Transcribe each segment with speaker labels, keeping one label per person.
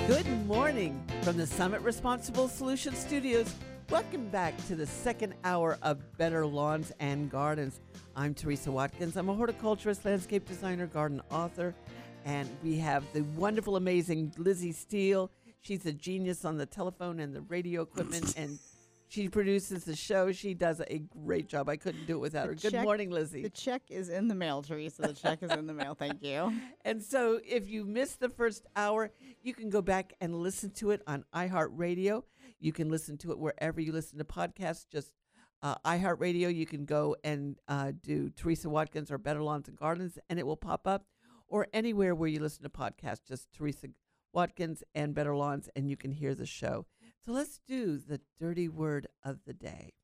Speaker 1: Good morning from the Summit Responsible Solutions Studios. Welcome back to the second hour of Better Lawns and Gardens. I'm Teresa Watkins. I'm a horticulturist, landscape designer, garden author, and we have the wonderful, amazing Lizzie Steele. She's a genius on the telephone and the radio equipment, and she produces the show. She does a great job. I couldn't do it without her. Good morning, Lizzie.
Speaker 2: The check is in the mail, Teresa. The check is in the mail. Thank you.
Speaker 1: And so if you missed the first hour, you can go back and listen to it on iHeartRadio. You can listen to it wherever you listen to podcasts, just iHeartRadio. You can go and do Teresa Watkins or Better Lawns and Gardens, and it will pop up. Or anywhere where you listen to podcasts, just Teresa Watkins and Better Lawns, and you can hear the show. So let's do the dirty word of the day.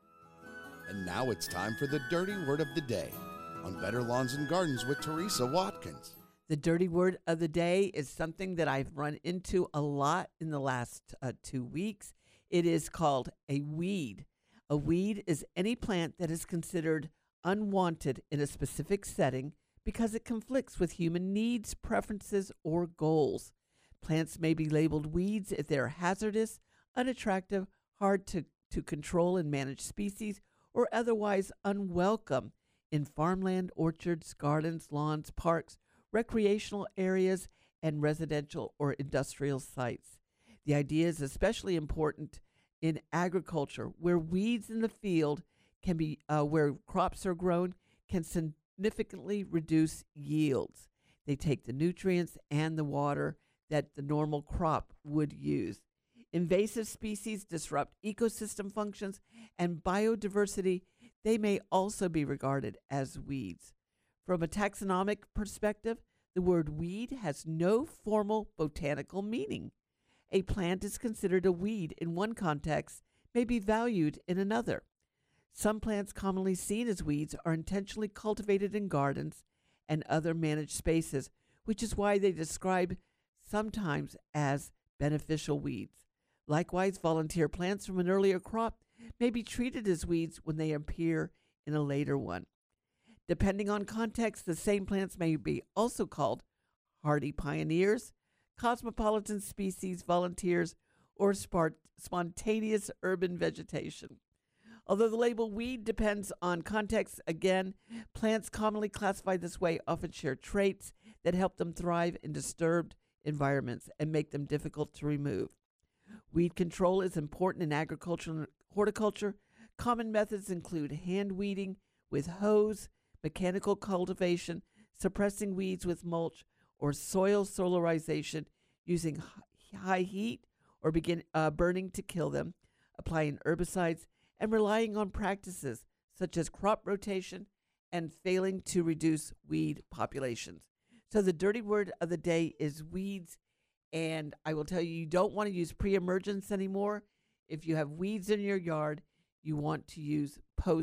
Speaker 3: And now it's time for the dirty word of the day on Better Lawns and Gardens with Teresa Watkins.
Speaker 1: The dirty word of the day is something that I've run into a lot in the last 2 weeks. It is called a weed. A weed is any plant that is considered unwanted in a specific setting because it conflicts with human needs, preferences, or goals. Plants may be labeled weeds if they're hazardous, unattractive, hard to control and manage species, or otherwise unwelcome in farmland, orchards, gardens, lawns, parks, recreational areas, and residential or industrial sites. The idea is especially important in agriculture, where weeds in the field can be, where crops are grown, can significantly reduce yields. They take the nutrients and the water that the normal crop would use. Invasive species disrupt ecosystem functions and biodiversity. They may also be regarded as weeds. From a taxonomic perspective, the word weed has no formal botanical meaning. A plant is considered a weed in one context, may be valued in another. Some plants commonly seen as weeds are intentionally cultivated in gardens and other managed spaces, which is why they describe sometimes as beneficial weeds. Likewise, volunteer plants from an earlier crop may be treated as weeds when they appear in a later one. Depending on context, the same plants may be also called hardy pioneers, cosmopolitan species, volunteers, or spontaneous urban vegetation. Although the label weed depends on context, again, plants commonly classified this way often share traits that help them thrive in disturbed environments and make them difficult to remove. Weed control is important in agriculture and horticulture. Common methods include hand weeding with hose, mechanical cultivation, suppressing weeds with mulch, or soil solarization using high heat or burning to kill them, applying herbicides, and relying on practices such as crop rotation and failing to reduce weed populations. So the dirty word of the day is weeds. And I will tell you, you don't want to use pre-emergence anymore. If you have weeds in your yard, you want to use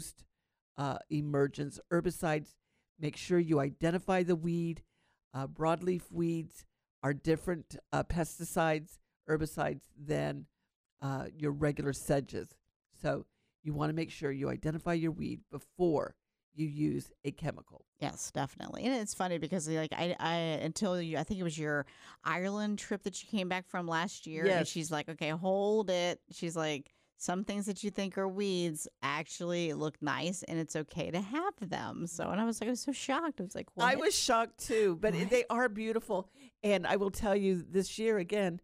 Speaker 1: post-emergence herbicides. Make sure you identify the weed. Broadleaf weeds are different pesticides, herbicides than your regular sedges. So you want to make sure you identify your weed before you use a chemical.
Speaker 2: Yes, definitely. And it's funny because I think it was your Ireland trip that you came back from last year.
Speaker 1: Yes.
Speaker 2: And she's like, okay, hold it. She's like, some things that you think are weeds actually look nice and it's okay to have them. So, and I was so shocked. I was like, what?
Speaker 1: I was shocked too, but they are beautiful. And I will tell you this year again,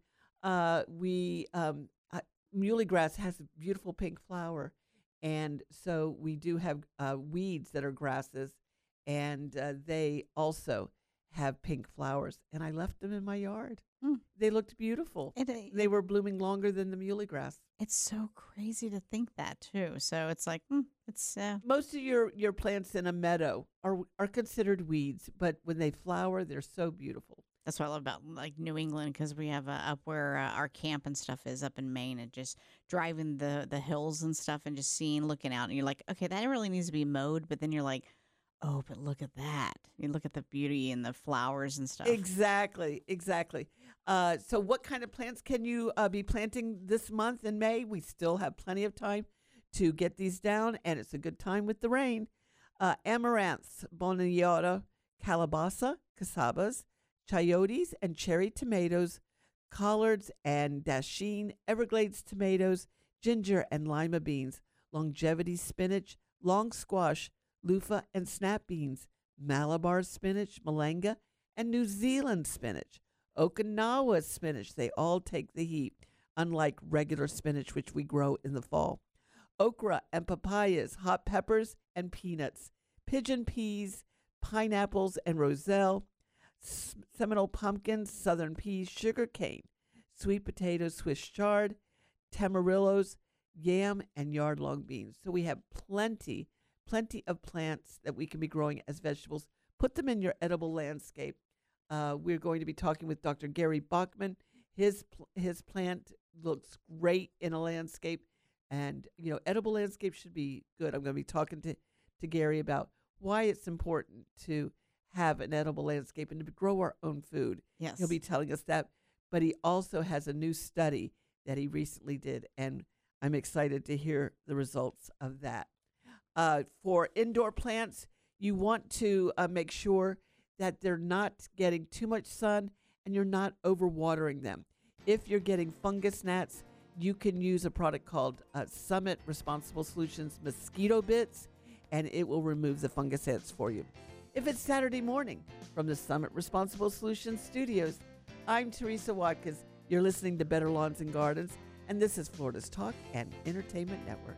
Speaker 1: muley grass has a beautiful pink flower. And so we do have weeds that are grasses, and they also have pink flowers. And I left them in my yard. They looked beautiful. They were blooming longer than the muley grass.
Speaker 2: It's so crazy to think that too. So it's like, it's
Speaker 1: most of your plants in a meadow are considered weeds, but when they flower, they're so beautiful.
Speaker 2: That's what I love about like New England, because we have up where our camp and stuff is up in Maine, and just driving the hills and stuff and just looking out, and you're like, okay, that really needs to be mowed. But then you're like, oh, but look at that. You look at the beauty and the flowers and stuff.
Speaker 1: Exactly. So what kind of plants can you be planting this month in May? We still have plenty of time to get these down, and it's a good time with the rain. Amaranths, Bonaiota, Calabasa, Casabas, chayotes, and cherry tomatoes, collards and dasheen, Everglades tomatoes, ginger and lima beans, longevity spinach, long squash, loofah and snap beans, Malabar spinach, malanga, and New Zealand spinach, Okinawa spinach. They all take the heat, unlike regular spinach, which we grow in the fall. Okra and papayas, hot peppers and peanuts, pigeon peas, pineapples and roselle, Seminole pumpkins, southern peas, sugar cane, sweet potatoes, Swiss chard, tamarillos, yam, and yard long beans. So we have plenty of plants that we can be growing as vegetables. Put them in your edible landscape. We're going to be talking with Dr. Gary Bachman. His plant looks great in a landscape, and edible landscape should be good. I'm going to be talking to Gary about why it's important to have an edible landscape and to grow our own food.
Speaker 2: Yes.
Speaker 1: He'll be telling us that. But he also has a new study that he recently did, and I'm excited to hear the results of that. For indoor plants, you want to make sure that they're not getting too much sun and you're not overwatering them. If you're getting fungus gnats, you can use a product called Summit Responsible Solutions Mosquito Bits, and it will remove the fungus ants for you. If it's Saturday morning from the Summit Responsible Solutions Studios, I'm Teresa Watkins. You're listening to Better Lawns and Gardens, and this is Florida's Talk and Entertainment Network.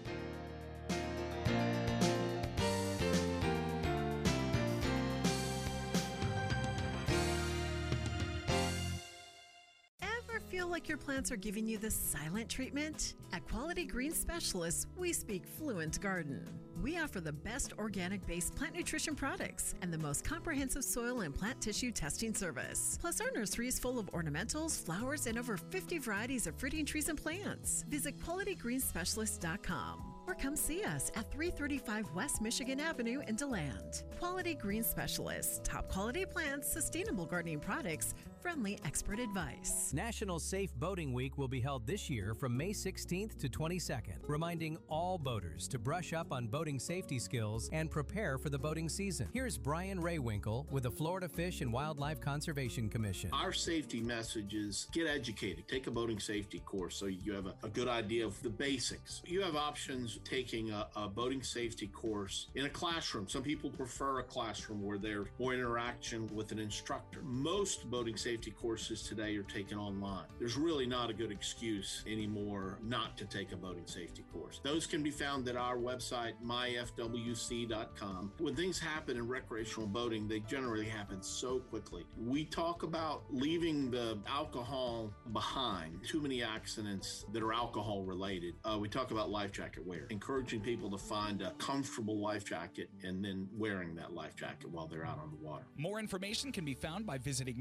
Speaker 4: Feel like your plants are giving you the silent treatment? At Quality Green Specialists, we speak fluent garden. We offer the best organic-based plant nutrition products and the most comprehensive soil and plant tissue testing service. Plus, our nursery is full of ornamentals, flowers, and over 50 varieties of fruiting trees and plants. Visit QualityGreenSpecialist.com or come see us at 335 West Michigan Avenue in DeLand. Quality Green Specialists, top quality plants, sustainable gardening products, friendly expert advice.
Speaker 5: National Safe Boating Week will be held this year from May 16th to 22nd, reminding all boaters to brush up on boating safety skills and prepare for the boating season. Here's Brian Raywinkle with the Florida Fish and Wildlife Conservation Commission.
Speaker 6: Our safety message is get educated. Take a boating safety course so you have a good idea of the basics. You have options taking a boating safety course in a classroom. Some people prefer a classroom where there's more interaction with an instructor. Most boating safety courses today are taken online. There's really not a good excuse anymore not to take a boating safety course. Those can be found at our website, myfwc.com. When things happen in recreational boating, they generally happen so quickly. We talk about leaving the alcohol behind. Too many accidents that are alcohol related. We talk about life jacket wear, encouraging people to find a comfortable life jacket and then wearing that life jacket while they're out on the water.
Speaker 7: More information can be found by visiting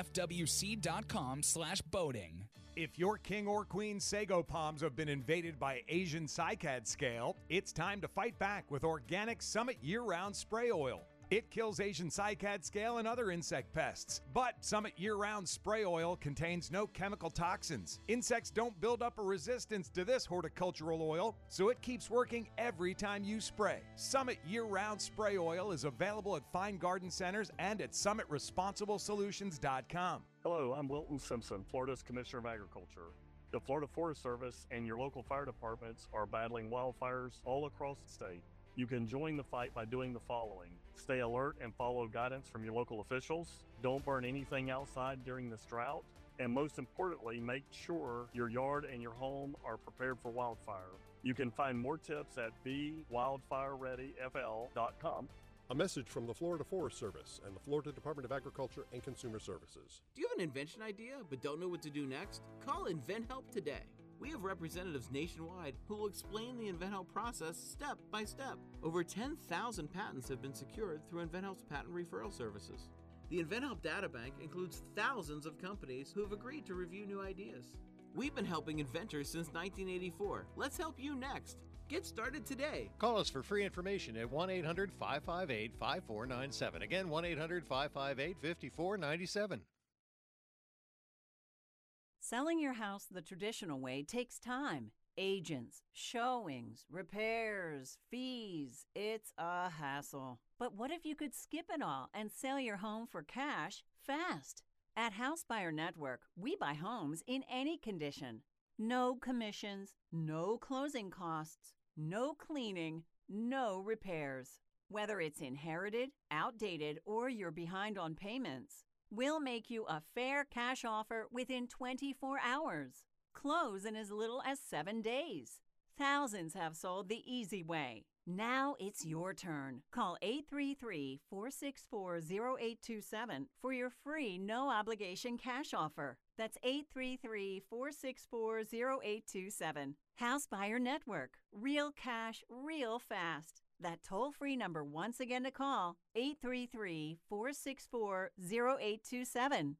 Speaker 7: myfwc.com/boating.
Speaker 8: If your king or queen sago palms have been invaded by Asian cycad scale, it's time to fight back with Organic Summit year-round spray oil. It kills Asian cycad scale and other insect pests. But Summit year-round spray oil contains no chemical toxins. Insects don't build up a resistance to this horticultural oil, so it keeps working every time you spray. Summit year-round spray oil is available at fine garden centers and at summitresponsiblesolutions.com.
Speaker 9: Hello, I'm Wilton Simpson, Florida's Commissioner of Agriculture. The Florida Forest Service and your local fire departments are battling wildfires all across the state. You can join the fight by doing the following. Stay alert and follow guidance from your local officials. Don't burn anything outside during this drought. And most importantly, make sure your yard and your home are prepared for wildfire. You can find more tips at BeWildfireReadyFL.com.
Speaker 10: A message from the Florida Forest Service and the Florida Department of Agriculture and Consumer Services.
Speaker 11: Do you have an invention idea but don't know what to do next? Call InventHelp today. We have representatives nationwide who will explain the InventHelp process step by step. Over 10,000 patents have been secured through InventHelp's patent referral services. The InventHelp data bank includes thousands of companies who have agreed to review new ideas. We've been helping inventors since 1984. Let's help you next. Get started today.
Speaker 12: Call us for free information at 1-800-558-5497. Again, 1-800-558-5497.
Speaker 13: Selling your house the traditional way takes time. Agents, showings, repairs, fees. It's a hassle. But what if you could skip it all and sell your home for cash fast? At House Buyer Network, we buy homes in any condition. No commissions, no closing costs, no cleaning, no repairs. Whether it's inherited, outdated, or you're behind on payments, we'll make you a fair cash offer within 24 hours. Close in as little as 7 days. Thousands have sold the easy way. Now it's your turn. Call 833-464-0827 for your free no-obligation cash offer. That's 833-464-0827. House Buyer Network. Real cash, real fast. That toll-free number once again to call, 833-464-0827.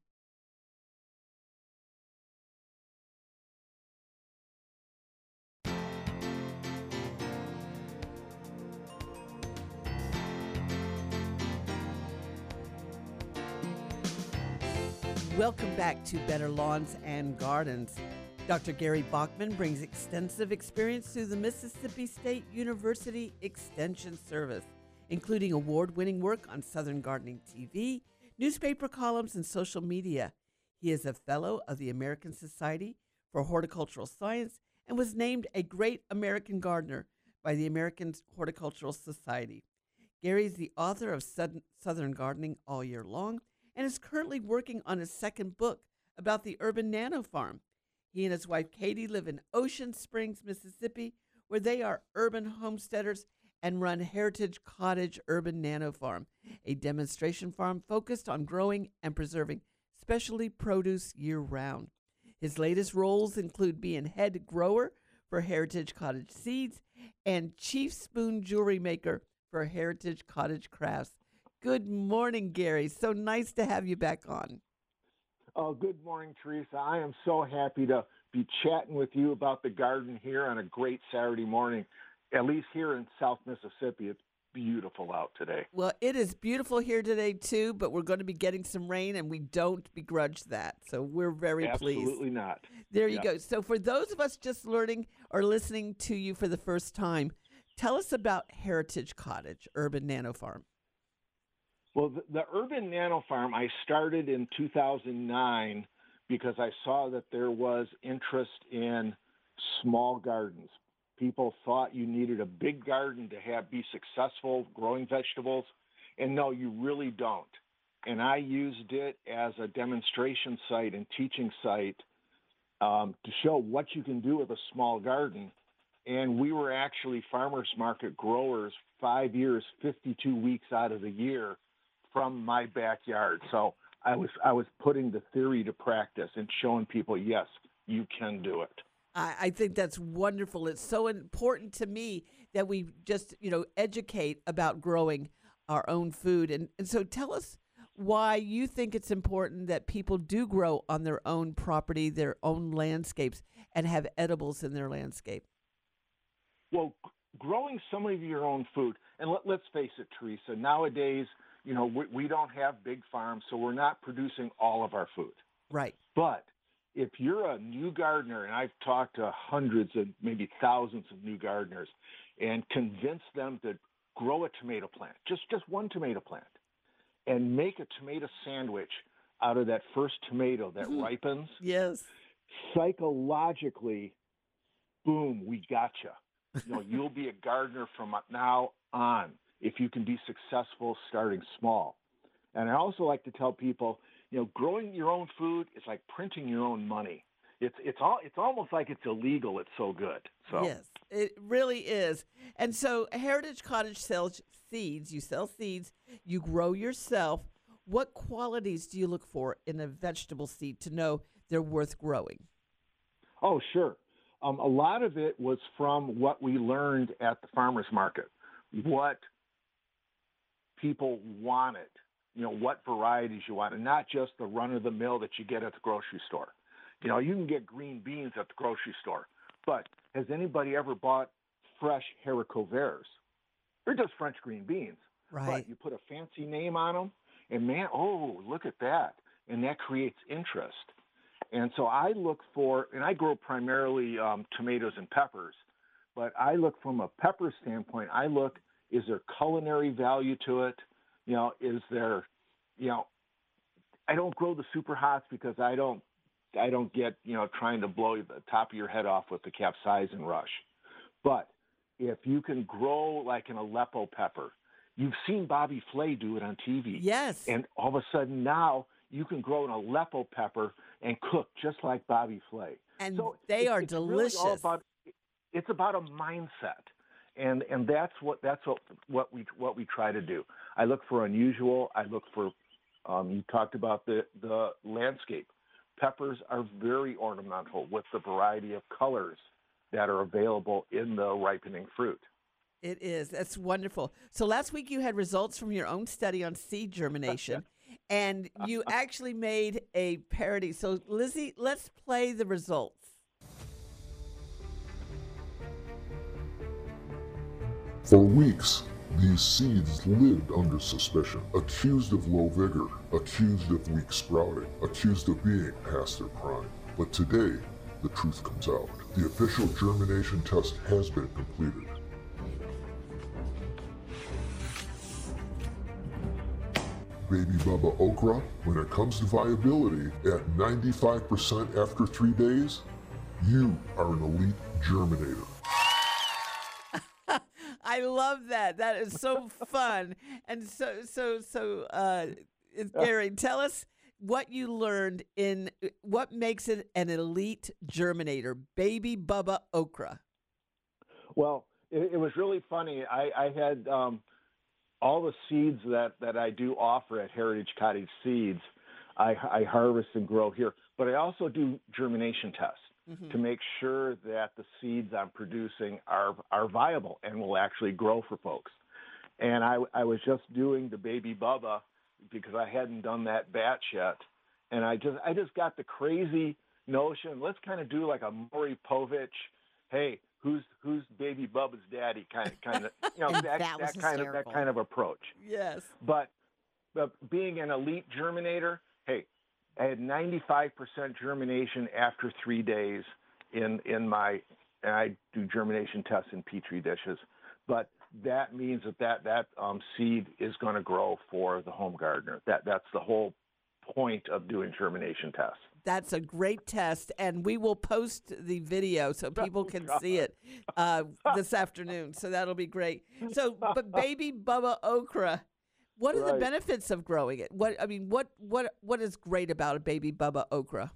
Speaker 1: Welcome back to Better Lawns and Gardens. Dr. Gary Bachman brings extensive experience through the Mississippi State University Extension Service, including award-winning work on Southern Gardening TV, newspaper columns, and social media. He is a fellow of the American Society for Horticultural Science and was named a Great American Gardener by the American Horticultural Society. Gary is the author of Southern Gardening All Year Long and is currently working on his second book about the urban nano farm. He and his wife Katie live in Ocean Springs, Mississippi, where they are urban homesteaders and run Heritage Cottage Urban Nano Farm, a demonstration farm focused on growing and preserving specialty produce year-round. His latest roles include being head grower for Heritage Cottage Seeds and chief spoon jewelry maker for Heritage Cottage Crafts. Good morning, Gary. So nice to have you back on.
Speaker 12: Oh, good morning, Teresa. I am so happy to be chatting with you about the garden here on a great Saturday morning. At least here in South Mississippi, it's beautiful out today.
Speaker 1: Well, it is beautiful here today, too, but we're going to be getting some rain, and we don't begrudge that. So we're very pleased.
Speaker 12: Absolutely not.
Speaker 1: There you go. So for those of us just learning or listening to you for the first time, tell us about Heritage Cottage Urban Nano Farm.
Speaker 12: Well, the Urban Nano Farm, I started in 2009 because I saw that there was interest in small gardens. People thought you needed a big garden to be successful growing vegetables, and no, you really don't. And I used it as a demonstration site and teaching site to show what you can do with a small garden. And we were actually farmers market growers 5 years, 52 weeks out of the year from my backyard. So I was putting the theory to practice and showing people, yes, you can do it.
Speaker 1: I think that's wonderful. It's so important to me that we just, educate about growing our own food. And so tell us why you think it's important that people do grow on their own property, their own landscapes, and have edibles in their landscape.
Speaker 12: Well, growing some of your own food, and let's face it, Teresa, nowadays, we don't have big farms, so we're not producing all of our food.
Speaker 1: Right.
Speaker 12: But if you're a new gardener, and I've talked to hundreds and maybe thousands of new gardeners, and convinced them to grow a tomato plant, just one tomato plant, and make a tomato sandwich out of that first tomato that ripens.
Speaker 1: Yes.
Speaker 12: Psychologically, boom, we gotcha. You'll be a gardener from now on if you can be successful starting small. And I also like to tell people, growing your own food is like printing your own money. It's almost like it's illegal. It's so good. So
Speaker 1: yes, it really is. And so Heritage Cottage sells seeds. You sell seeds. You grow yourself. What qualities do you look for in a vegetable seed to know they're worth growing?
Speaker 12: Oh, sure. A lot of it was from what we learned at the farmers market, what people wanted, what varieties you want, and not just the run-of-the-mill that you get at the grocery store. You can get green beans at the grocery store, but has anybody ever bought fresh haricots verts? They're just French green beans.
Speaker 1: Right.
Speaker 12: But you put a fancy name on them, and man, oh, look at that. And that creates interest. And so I look for, and I grow primarily tomatoes and peppers, but I look from a pepper standpoint, is there culinary value to it? Is there, I don't grow the super hots because I don't get, trying to blow the top of your head off with the capsaicin rush. But if you can grow like an Aleppo pepper, you've seen Bobby Flay do it on TV.
Speaker 1: Yes.
Speaker 12: And all of a sudden now you can grow an Aleppo pepper and cook just like Bobby Flay.
Speaker 1: And
Speaker 12: so
Speaker 1: they are
Speaker 12: it's
Speaker 1: delicious.
Speaker 12: Really it's about a mindset. And that's what we try to do. I look for unusual. I look for you talked about the landscape. Peppers are very ornamental with the variety of colors that are available in the ripening fruit.
Speaker 1: It is. That's wonderful. So last week you had results from your own study on seed germination, and you actually made a parody. So Lizzie, let's play the results.
Speaker 14: For weeks, these seeds lived under suspicion, accused of low vigor, accused of weak sprouting, accused of being past their prime. But today, the truth comes out. The official germination test has been completed. Baby Bubba okra, when it comes to viability, at 95% after 3 days, you are an elite germinator.
Speaker 1: I love that. That is so fun. And Gary, tell us what you learned in what makes it an elite germinator, Baby Bubba okra.
Speaker 12: Well, it was really funny. I had all the seeds that I do offer at Heritage Cottage Seeds, I harvest and grow here. But I also do germination tests. To make sure that the seeds I'm producing are viable and will actually grow for folks. And I was just doing the Baby Bubba because I hadn't done that batch yet. And I just got the crazy notion, let's kind of do like a Maury Povich, hey, who's Baby Bubba's daddy kind of that kind of approach.
Speaker 1: Yes.
Speaker 12: But being an elite germinator, hey, I had 95% germination after 3 days and I do germination tests in Petri dishes. But that means that seed is going to grow for the home gardener. That's the whole point of doing germination tests.
Speaker 1: That's a great test, and we will post the video so people can see it this afternoon. So that'll be great. So, but Baby Bubba okra, what are the benefits of growing it? What is great about a Baby Bubba okra?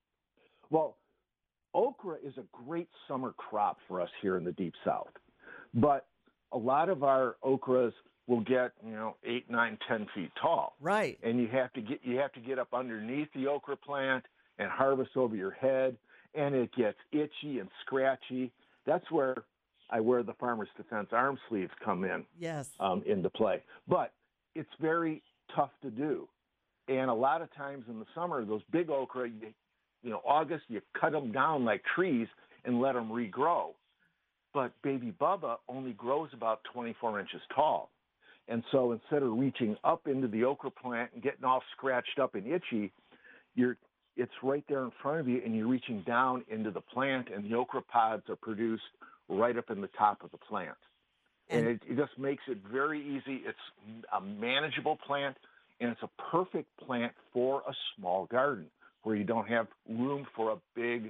Speaker 12: Well, okra is a great summer crop for us here in the Deep South, but a lot of our okras will get 8, 9, 10 feet tall.
Speaker 1: Right.
Speaker 12: And you have to get up underneath the okra plant and harvest over your head, and it gets itchy and scratchy. That's where the Farmers Defense arm sleeves come in.
Speaker 1: Yes.
Speaker 12: Into play, but it's very tough to do. And a lot of times in the summer, those big okra, August, you cut them down like trees and let them regrow. But Baby Bubba only grows about 24 inches tall. And so instead of reaching up into the okra plant and getting all scratched up and itchy, it's right there in front of you, and you're reaching down into the plant, and the okra pods are produced right up in the top of the plant. And it just makes it very easy. It's a manageable plant, and it's a perfect plant for a small garden where you don't have room for a big,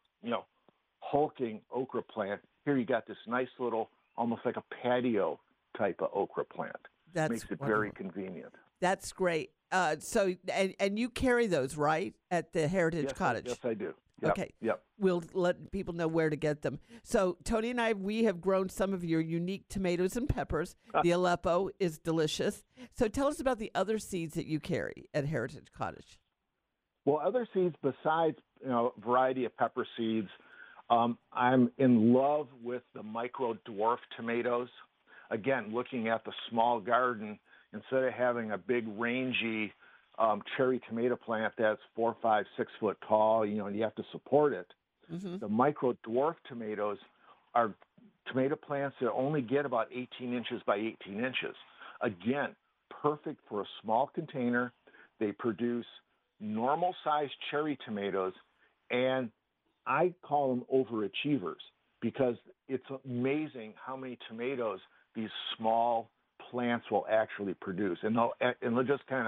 Speaker 12: hulking okra plant. Here you got this nice little, almost like a patio type of okra plant.
Speaker 1: That
Speaker 12: makes it very convenient.
Speaker 1: That's great. So you carry those, right, at the Heritage Cottage?
Speaker 12: Yes, I do. Yep,
Speaker 1: okay.
Speaker 12: Yep.
Speaker 1: We'll let people know where to get them. So Tony and we have grown some of your unique tomatoes and peppers. The Aleppo is delicious. So tell us about the other seeds that you carry at Heritage Cottage.
Speaker 12: Well, other seeds besides variety of pepper seeds, I'm in love with the micro dwarf tomatoes. Again, looking at the small garden, instead of having a big rangy cherry tomato plant that's 4, 5, 6 foot tall, you have to support it. Mm-hmm. The micro dwarf tomatoes are tomato plants that only get about 18 inches by 18 inches. Again, perfect for a small container. They produce normal sized cherry tomatoes, and I call them overachievers because it's amazing how many tomatoes these small plants will actually produce. And they'll just kind of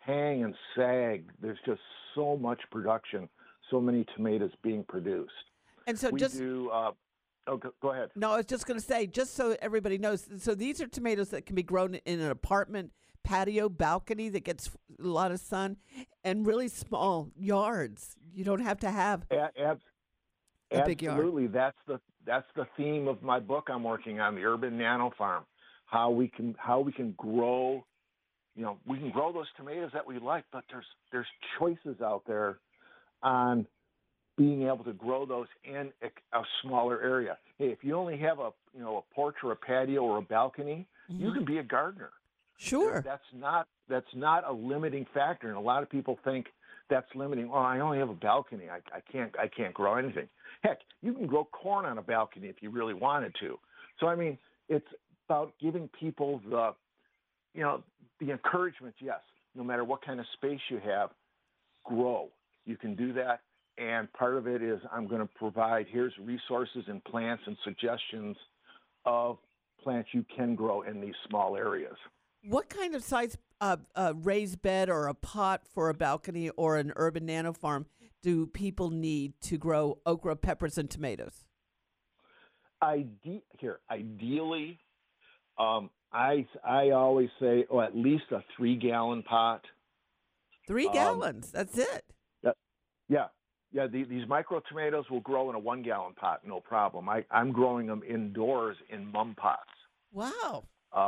Speaker 12: hang and sag. There's just so much production, so many tomatoes being produced.
Speaker 1: And so
Speaker 12: we do. Go ahead.
Speaker 1: No, I was just going to say, just so everybody knows, so these are tomatoes that can be grown in an apartment, patio, balcony that gets a lot of sun, and really small yards. You don't have to have a big yard.
Speaker 12: Absolutely. That's the theme of my book I'm working on, the Urban Nano Farm. How we can grow, we can grow those tomatoes that we like, but there's choices out there on being able to grow those in a smaller area. Hey, if you only have a porch or a patio or a balcony, you can be a gardener.
Speaker 1: Sure.
Speaker 12: That's not a limiting factor, and a lot of people think that's limiting. Oh, I only have a balcony. I can't grow anything. Heck, you can grow corn on a balcony if you really wanted to. So I mean, it's about giving people the encouragement. Yes, no matter what kind of space you have, grow. You can do that. And part of it is I'm going to provide, here's resources and plants and suggestions of plants you can grow in these small areas.
Speaker 1: What kind of size raised bed or a pot for a balcony or an urban nano farm do people need to grow okra, peppers, and tomatoes?
Speaker 12: Ideally, I always say, at least a 3-gallon pot.
Speaker 1: 3 gallons, that's it?
Speaker 12: Yeah. Yeah, these micro tomatoes will grow in a 1-gallon pot, no problem. I'm growing them indoors in mum pots.
Speaker 1: Wow.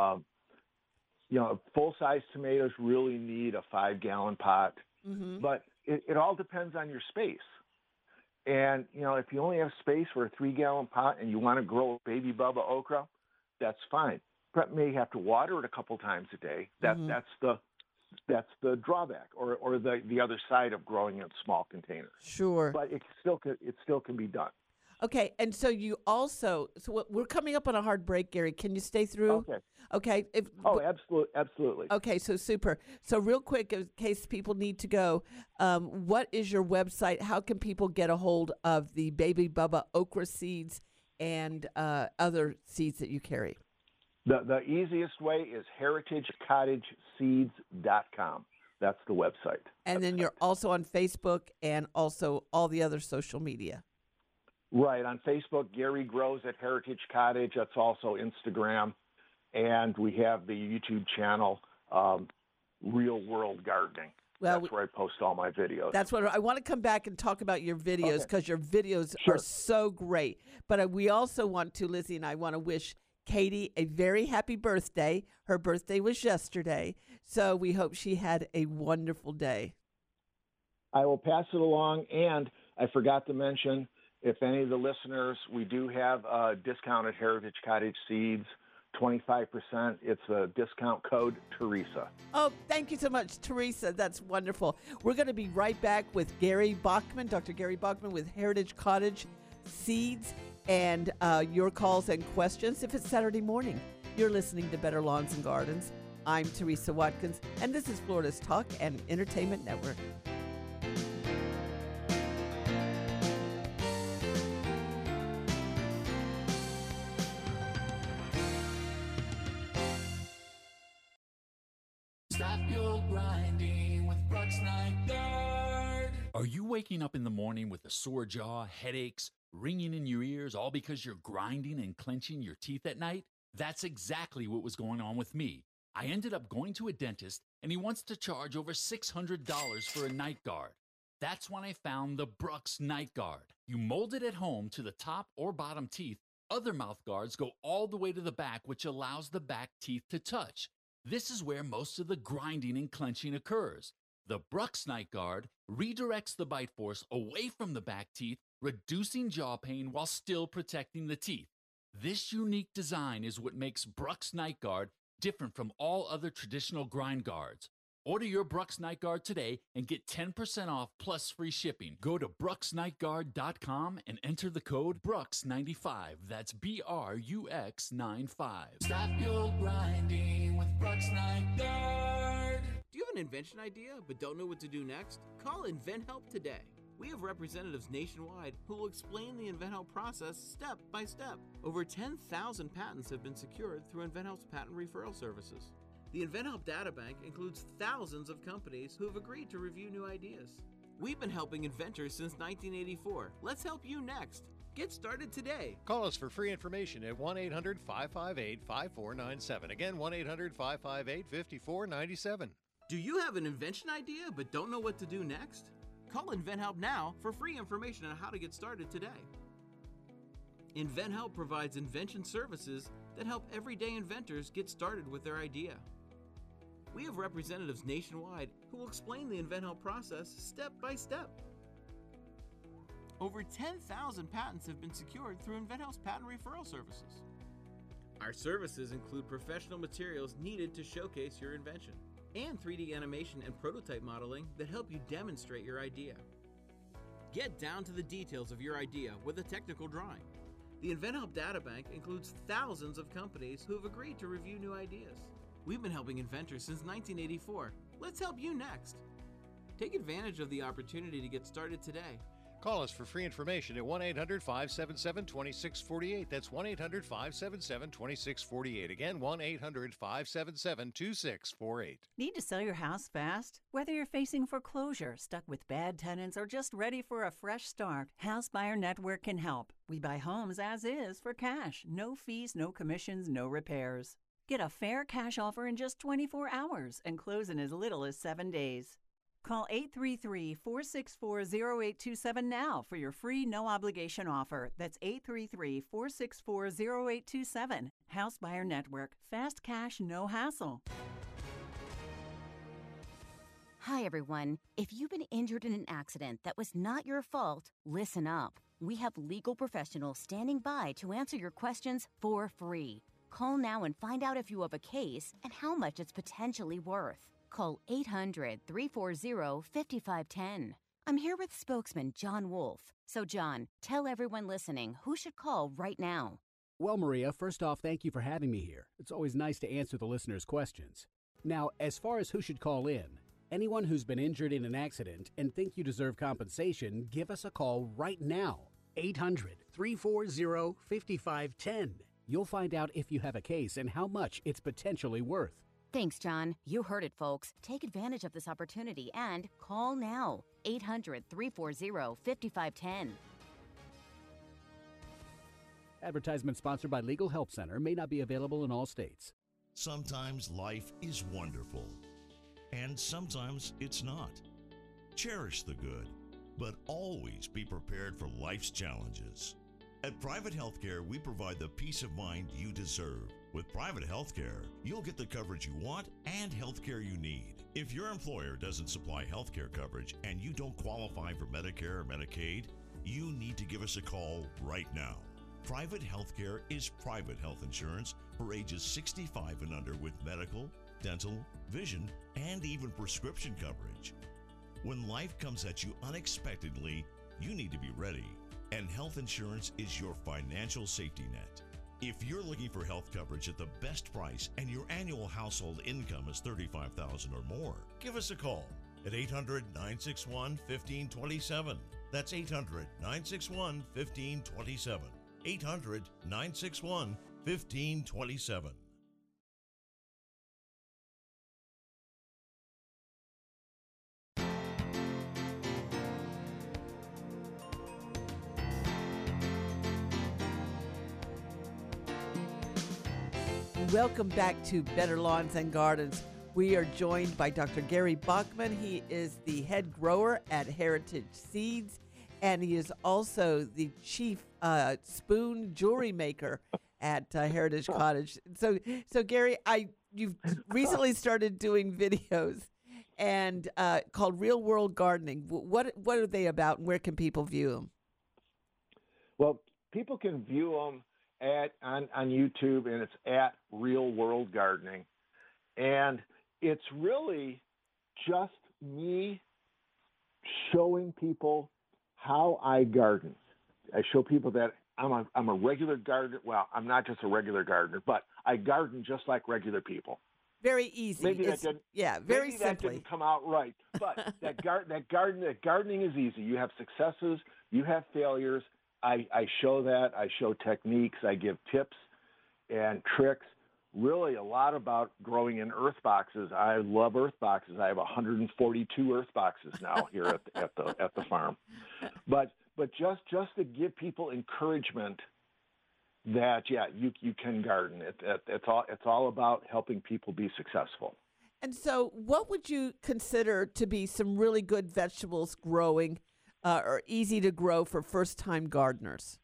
Speaker 12: Full-size tomatoes really need a 5-gallon pot, but it all depends on your space. And, if you only have space for a 3-gallon pot and you want to grow baby Bubba okra, that's fine. But may have to water it a couple times a day. That's the drawback, or the other side of growing in small containers.
Speaker 1: Sure.
Speaker 12: But it still can be done.
Speaker 1: Okay, and so you also, we're coming up on a hard break, Gary. Can you stay through? Okay.
Speaker 12: Absolutely.
Speaker 1: Okay, so super. So real quick, in case people need to go, what is your website? How can people get a hold of the Baby Bubba okra seeds and other seeds that you carry?
Speaker 12: The easiest way is heritagecottageseeds.com. That's the website.
Speaker 1: And then you're also on Facebook and also all the other social media.
Speaker 12: Right. On Facebook, Gary Grows at Heritage Cottage. That's also Instagram. And we have the YouTube channel, Real World Gardening.
Speaker 1: Well,
Speaker 12: that's where I post all my videos.
Speaker 1: That's what I want to come back and talk about your videos because your videos are so great. But we also want to, Lizzie and I want to wish Katie a very happy birthday. Her birthday was yesterday, so we hope she had a wonderful day.
Speaker 12: I will pass it along, and I forgot to mention, if any of the listeners, we do have a discount at Heritage Cottage Seeds, 25%. It's a discount code, Teresa.
Speaker 1: Oh, thank you so much, Teresa. That's wonderful. We're going to be right back with Gary Bachman, Dr. Gary Bachman with Heritage Cottage Seeds. And your calls and questions if it's Saturday morning. You're listening to Better Lawns and Gardens. I'm Teresa Watkins, and this is Florida's Talk and Entertainment Network.
Speaker 15: Stop your grinding with Brooks Night Guard.
Speaker 16: Are you waking up in the morning with a sore jaw, headaches, ringing in your ears, all because you're grinding and clenching your teeth at night? That's exactly what was going on with me. I ended up going to a dentist, and he wants to charge over $600 for a night guard. That's when I found the Brooks Night Guard. You mold it at home to the top or bottom teeth. Other mouth guards go all the way to the back, which allows the back teeth to touch. This is where most of the grinding and clenching occurs. The Brooks Night Guard redirects the bite force away from the back teeth, reducing jaw pain while still protecting the teeth. This unique design is what makes Brooks Night Guard different from all other traditional grind guards. Order your Brooks Night Guard today and get 10% off plus free shipping. Go to brooksnightguard.com and enter the code Brooks95. That's BRUX95.
Speaker 15: Stop your grinding with Brooks Night Guard.
Speaker 11: Do you have an invention idea but don't know what to do next? Call InventHelp today. We have representatives nationwide who will explain the InventHelp process step by step. Over 10,000 patents have been secured through InventHelp's patent referral services. The The InventHelp Databank includes thousands of companies who have agreed to review new ideas. We've been helping inventors since 1984. Let's help you next. Get started today.
Speaker 17: Call us for free information at 1-800-558-5497. Again, 1-800-558-5497.
Speaker 11: Do you have an invention idea but don't know what to do next? Call InventHelp now for free information on how to get started today. InventHelp provides invention services that help everyday inventors get started with their idea. We have representatives nationwide who will explain the InventHelp process step by step. Over 10,000 patents have been secured through InventHelp's patent referral services. Our services include professional materials needed to showcase your invention, and 3D animation and prototype modeling that help you demonstrate your idea. Get down to the details of your idea with a technical drawing. The InventHelp Databank includes thousands of companies who have agreed to review new ideas. We've been helping inventors since 1984. Let's help you next. Take advantage of the opportunity to get started today.
Speaker 17: Call us for free information at 1-800-577-2648. That's 1-800-577-2648. Again, 1-800-577-2648.
Speaker 13: Need to sell your house fast? Whether you're facing foreclosure, stuck with bad tenants, or just ready for a fresh start, House Buyer Network can help. We buy homes as is for cash. No fees, no commissions, no repairs. Get a fair cash offer in just 24 hours and close in as little as 7 days. Call 833-464-0827 now for your free no-obligation offer. That's 833-464-0827. House Buyer Network. Fast cash, no hassle.
Speaker 18: Hi, everyone. If you've been injured in an accident that was not your fault, listen up. We have legal professionals standing by to answer your questions for free. Call now and find out if you have a case and how much it's potentially worth. Call 800-340-5510. I'm here with spokesman John Wolf. So, John, tell everyone listening who should call right now.
Speaker 19: Well, Maria, first off, thank you for having me here. It's always nice to answer the listeners' questions. Now, as far as who should call in, anyone who's been injured in an accident and think you deserve compensation, give us a call right now. 800-340-5510. You'll find out if you have a case and how much it's potentially worth.
Speaker 18: Thanks, John. You heard it, folks. Take advantage of this opportunity and call now. 800-340-5510.
Speaker 19: Advertisement sponsored by Legal Help Center. May not be available in all states.
Speaker 20: Sometimes life is wonderful, and sometimes it's not. Cherish the good, but always be prepared for life's challenges. At Private Healthcare, we provide the peace of mind you deserve. With Private Healthcare, you'll get the coverage you want and healthcare you need. If your employer doesn't supply healthcare coverage and you don't qualify for Medicare or Medicaid, you need to give us a call right now. Private Healthcare is private health insurance for ages 65 and under with medical, dental, vision, and even prescription coverage. When life comes at you unexpectedly, you need to be ready. And health insurance is your financial safety net. If you're looking for health coverage at the best price and your annual household income is $35,000 or more, give us a call at 800-961-1527. That's 800-961-1527. 800-961-1527.
Speaker 1: Welcome back to Better Lawns and Gardens. We are joined by Dr. Gary Bachman. He is the head grower at Heritage Seeds, and he is also the chief spoon jewelry maker at Heritage Cottage. So Gary, you've recently started doing videos and called Real World Gardening. What are they about, and where can people view them?
Speaker 12: Well, people can view them on YouTube, and it's at Real World Gardening. And it's really just me showing people how I garden. I show people that I'm a regular gardener. Well, I'm not just a regular gardener, but I garden just like regular people.
Speaker 1: Very easy.
Speaker 12: Very
Speaker 1: maybe
Speaker 12: simply.
Speaker 1: That
Speaker 12: didn't come out right, but gardening is easy. You have successes, you have failures. I show that. I show techniques. I give tips and tricks. really a lot about growing in earth boxes. I love earth boxes. I have 142 earth boxes now here at the farm. But just to give people encouragement that you can garden. It's all about helping people be successful.
Speaker 1: And so, what would you consider to be some really good vegetables growing or easy to grow for first-time gardeners?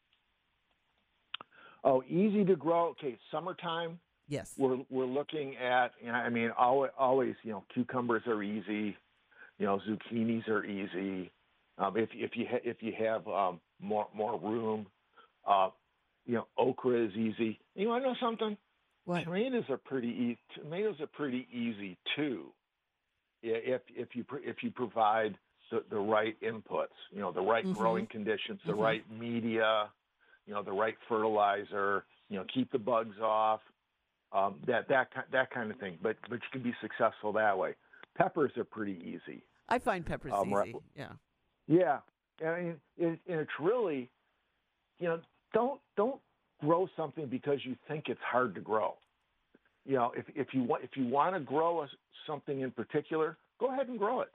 Speaker 12: Oh, easy to grow. Okay, summertime.
Speaker 1: Yes.
Speaker 12: We're looking at. I mean, always. Cucumbers are easy. Zucchinis are easy. If you have more room, okra is easy. You want to know something?
Speaker 1: What?
Speaker 12: Tomatoes are pretty easy too, if you provide the right inputs. The right growing conditions, the right media, the right fertilizer. Keep the bugs off. That kind of thing. But you can be successful that way. Peppers are pretty easy.
Speaker 1: I find peppers easy. Yeah.
Speaker 12: Yeah. I mean, and it's really, don't grow something because you think it's hard to grow. If you want to grow something in particular, go ahead and grow it.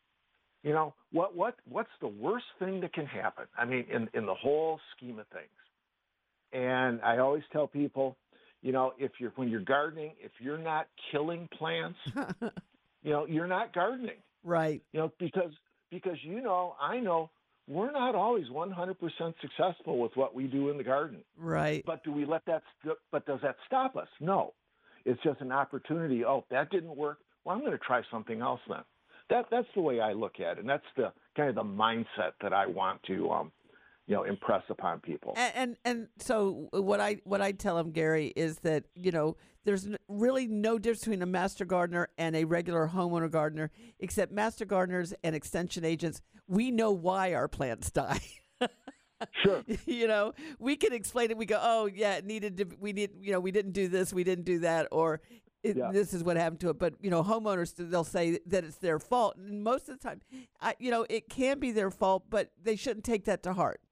Speaker 12: What's the worst thing that can happen? I mean, in the whole scheme of things. And I always tell people, when you're gardening, if you're not killing plants, you're not gardening.
Speaker 1: Right.
Speaker 12: Because I know we're not always 100% successful with what we do in the garden.
Speaker 1: Right.
Speaker 12: But does that stop us? No. It's just an opportunity. Oh, that didn't work. Well, I'm going to try something else then. That's the way I look at it, and that's the kind of the mindset that I want to impress upon people.
Speaker 1: And so what I tell them, Gary, is that there's really no difference between a master gardener and a regular homeowner gardener, except master gardeners and extension agents. We know why our plants die.
Speaker 12: Sure.
Speaker 1: We can explain it. We go, oh yeah, we didn't do this, we didn't do that, or this is what happened to it. But homeowners, they'll say that it's their fault, and most of the time, it can be their fault, but they shouldn't take that to heart.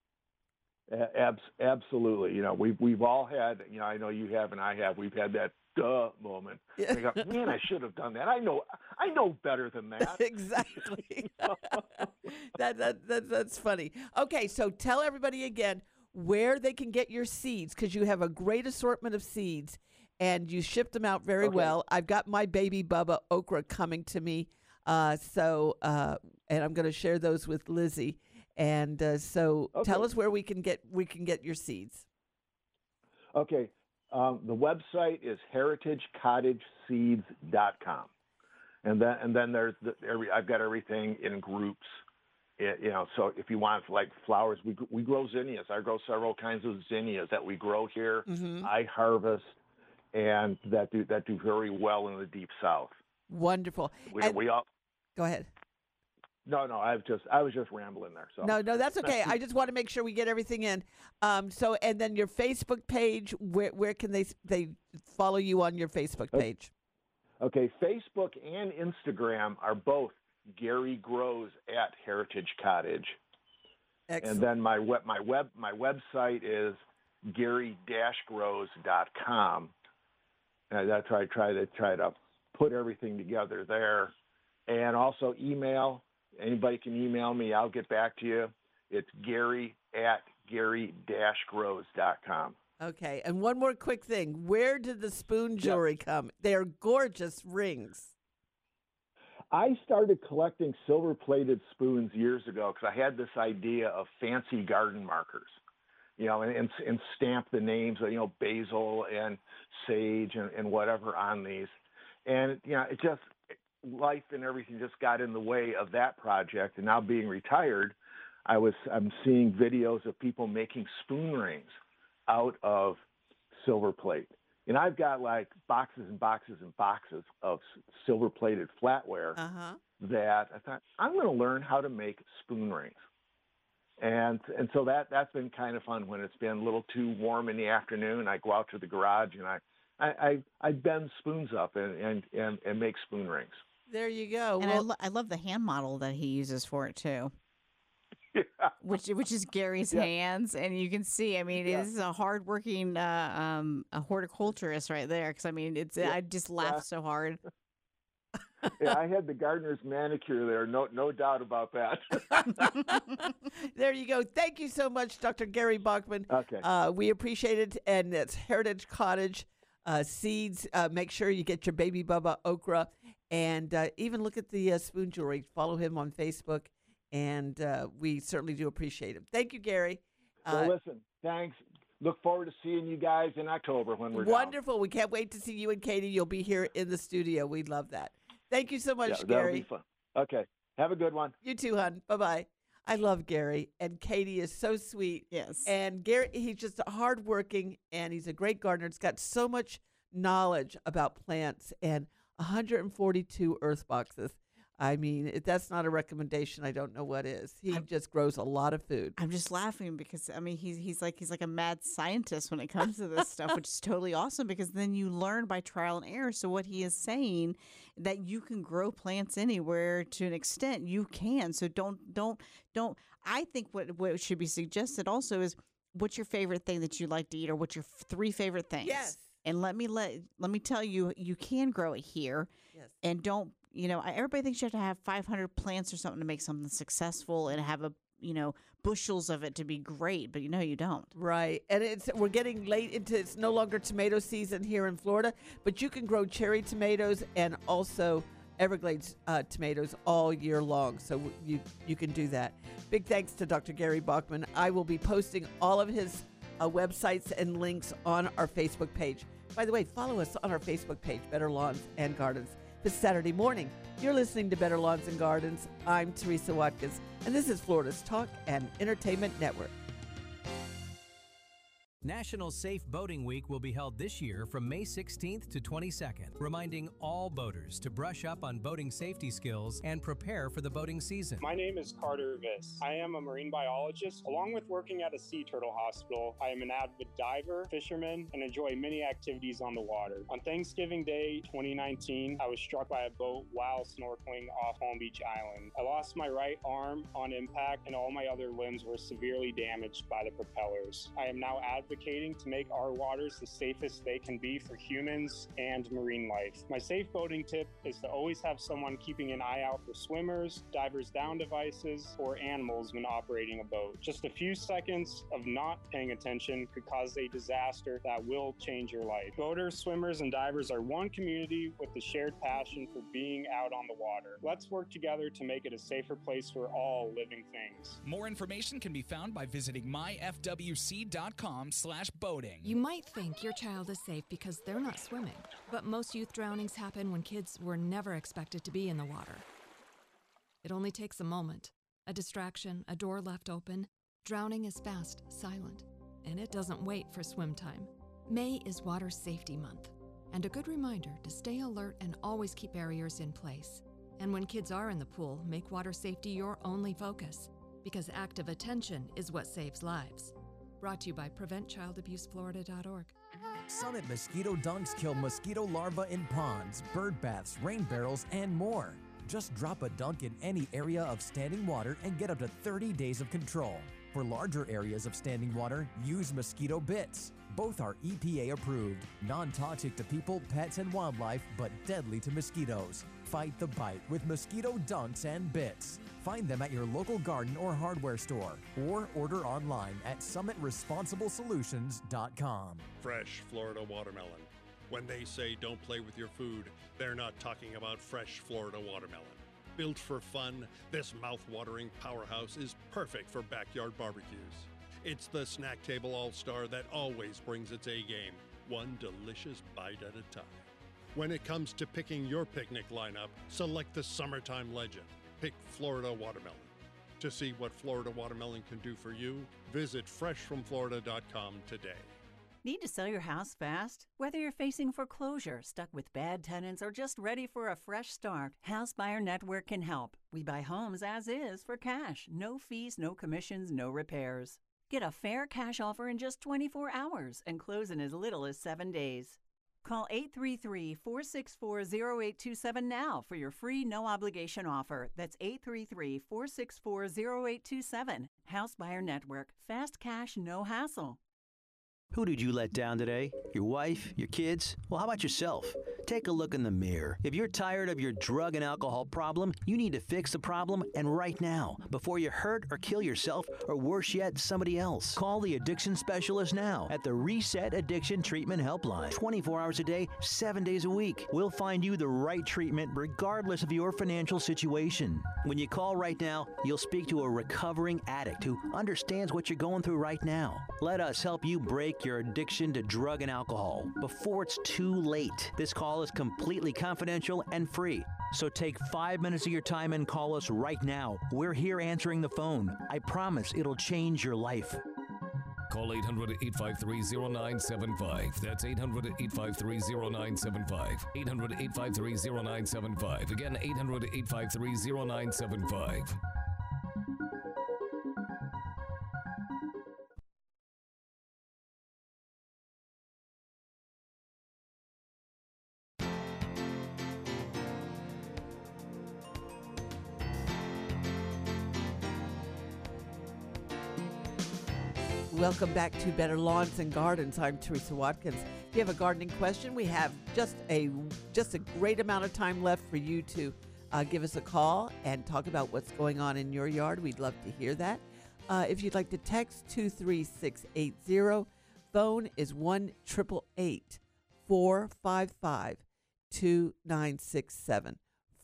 Speaker 12: Absolutely. We've all had. I know you have, and I have. We've had that duh moment. Yeah. Go, man, I should have done that. I know better than that.
Speaker 1: Exactly. That's funny. Okay, so tell everybody again where they can get your seeds, because you have a great assortment of seeds, and you ship them out very well. I've got my baby Bubba okra coming to me, and I'm going to share those with Lizzie. And tell us where we can get your seeds.
Speaker 12: Okay. The website is heritagecottageseeds.com. And then there's I've got everything in groups. So if you want like flowers, we grow zinnias. I grow several kinds of zinnias that we grow here. Mm-hmm. I harvest, and that do very well in the deep south.
Speaker 1: Wonderful.
Speaker 12: We all
Speaker 1: go ahead.
Speaker 12: No, I was just rambling there. So
Speaker 1: no, that's okay. I just want to make sure we get everything in. And then your Facebook page, where can they follow you on your Facebook page?
Speaker 12: Okay, Facebook and Instagram are both Gary Grows at Heritage Cottage. Excellent. And then my website is gary-grows.com. And that's where I try to put everything together there. And also email. Anybody can email me. I'll get back to you. It's gary@gary-grows.com.
Speaker 1: Okay. And one more quick thing. Where did the spoon jewelry come? They are gorgeous rings.
Speaker 12: I started collecting silver-plated spoons years ago because I had this idea of fancy garden markers, and stamp the names of, basil and sage and whatever on these. And, it just... life and everything just got in the way of that project, and now being retired, I'm seeing videos of people making spoon rings out of silver plate, and I've got like boxes and boxes and boxes of silver plated flatware that I thought I'm going to learn how to make spoon rings, and so that's been kind of fun. When it's been a little too warm in the afternoon, I go out to the garage and I bend spoons up and make spoon rings.
Speaker 1: There you go.
Speaker 2: And I love the hand model that he uses for it too. which is Gary's hands, and you can see. I mean, this is a hardworking a horticulturist right there. Because I mean, I just laughed so hard.
Speaker 12: Yeah, I had the gardener's manicure there. No doubt about that.
Speaker 1: There you go. Thank you so much, Dr. Gary Bachman.
Speaker 12: Okay.
Speaker 1: We appreciate it. And it's Heritage Cottage seeds. Make sure you get your Baby Bubba okra. And even look at the spoon jewelry. Follow him on Facebook. And we certainly do appreciate him. Thank you, Gary.
Speaker 12: Well, listen, thanks. Look forward to seeing you guys in October when we're
Speaker 1: wonderful. We can't wait to see you and Katie. You'll be here in the studio. We love that. Thank you so much, Gary.
Speaker 12: That'll be fun. Okay. Have a good one.
Speaker 1: You too, hon. Bye-bye. I love Gary, and Katie is so sweet.
Speaker 2: Yes.
Speaker 1: And Gary, he's just hardworking, and he's a great gardener. He's got so much knowledge about plants and 142 earth boxes. I mean, if that's not a recommendation, I don't know what is. He just grows a lot of food.
Speaker 2: I'm just laughing because I mean he's like a mad scientist when it comes to this stuff, which is totally awesome because then you learn by trial and error. So what he is saying that you can grow plants anywhere to an extent you can. So don't. I think what should be suggested also is what's your favorite thing that you like to eat, or what's your 3 favorite things.
Speaker 1: Yes.
Speaker 2: And let me tell you, you can grow it here.
Speaker 1: Yes.
Speaker 2: And don't. Everybody thinks you have to have 500 plants or something to make something successful and have bushels of it to be great, but you don't.
Speaker 1: Right. And we're getting late into, it's no longer tomato season here in Florida, but you can grow cherry tomatoes and also Everglades tomatoes all year long. So you can do that. Big thanks to Dr. Gary Bachman. I will be posting all of his websites and links on our Facebook page. By the way, follow us on our Facebook page, Better Lawns and Gardens. This Saturday morning, you're listening to Better Lawns and Gardens. I'm Teresa Watkins, and this is Florida's Talk and Entertainment Network.
Speaker 5: National Safe Boating Week will be held this year from May 16th to 22nd, reminding all boaters to brush up on boating safety skills and prepare for the boating season.
Speaker 21: My name is Carter Viss. I am a marine biologist. Along with working at a sea turtle hospital, I am an avid diver, fisherman, and enjoy many activities on the water. On Thanksgiving Day 2019, I was struck by a boat while snorkeling off Palm Beach Island. I lost my right arm on impact, and all my other limbs were severely damaged by the propellers. I am now advocating to make our waters the safest they can be for humans and marine life. My safe boating tip is to always have someone keeping an eye out for swimmers, divers down devices, or animals when operating a boat. Just a few seconds of not paying attention could cause a disaster that will change your life. Boaters, swimmers, and divers are one community with the shared passion for being out on the water. Let's work together to make it a safer place for all living things.
Speaker 7: More information can be found by visiting myfwc.com/boating.
Speaker 22: You might think your child is safe because they're not swimming, but most youth drownings happen when kids were never expected to be in the water. It only takes a moment, a distraction, a door left open. Drowning is fast, silent, and it doesn't wait for swim time. May is Water Safety Month, and a good reminder to stay alert and always keep barriers in place. And when kids are in the pool, make water safety your only focus, because active attention is what saves lives. Brought to you by PreventChildAbuseFlorida.org.
Speaker 23: Summit Mosquito Dunks kill mosquito larvae in ponds, bird baths, rain barrels, and more. Just drop a dunk in any area of standing water and get up to 30 days of control. For larger areas of standing water, use mosquito bits. Both are EPA approved, non-toxic to people, pets, and wildlife, but deadly to mosquitoes. Fight the bite with mosquito dunks and bits. Find them at your local garden or hardware store, or order online at summitresponsiblesolutions.com.
Speaker 10: Fresh Florida watermelon. When they say don't play with your food, they're not talking about fresh Florida watermelon. Built for fun, this mouth-watering powerhouse is perfect for backyard barbecues. It's the snack table all-star that always brings its A-game, one delicious bite at a time. When it comes to picking your picnic lineup, select the summertime legend. Pick Florida watermelon. To see what Florida watermelon can do for you, visit freshfromflorida.com today.
Speaker 13: Need to sell your house fast? Whether you're facing foreclosure, stuck with bad tenants, or just ready for a fresh start, House Buyer Network can help. We buy homes as is for cash. No fees, no commissions, no repairs. Get a fair cash offer in just 24 hours and close in as little as 7 days. Call 833-464-0827 now for your free no-obligation offer. That's 833-464-0827. House Buyer Network. Fast cash, no hassle.
Speaker 3: Who did you let down today? Your wife? Your kids? Well, how about yourself? Take a look in the mirror. If you're tired of your drug and alcohol problem, you need to fix the problem, and right now, before you hurt or kill yourself, or worse yet, somebody else. Call the addiction specialist now at the Reset Addiction Treatment Helpline. 24 hours a day, 7 days a week. We'll find you the right treatment regardless of your financial situation. When you call right now, you'll speak to a recovering addict who understands what you're going through right now. Let us help you break your addiction to drug and alcohol before it's too late. This call is completely confidential and free. So take 5 minutes of your time and call us right now. We're here answering the phone. I promise it'll change your life.
Speaker 4: Call 800-853-0975. That's 800-853-0975. 800-853-0975. Again, 800-853-0975.
Speaker 1: Welcome back to Better Lawns and Gardens. I'm Teresa Watkins. If you have a gardening question, we have just a great amount of time left for you to give us a call and talk about what's going on in your yard. We'd love to hear that. If you'd like to text 23680, phone is 1-888-455-2967.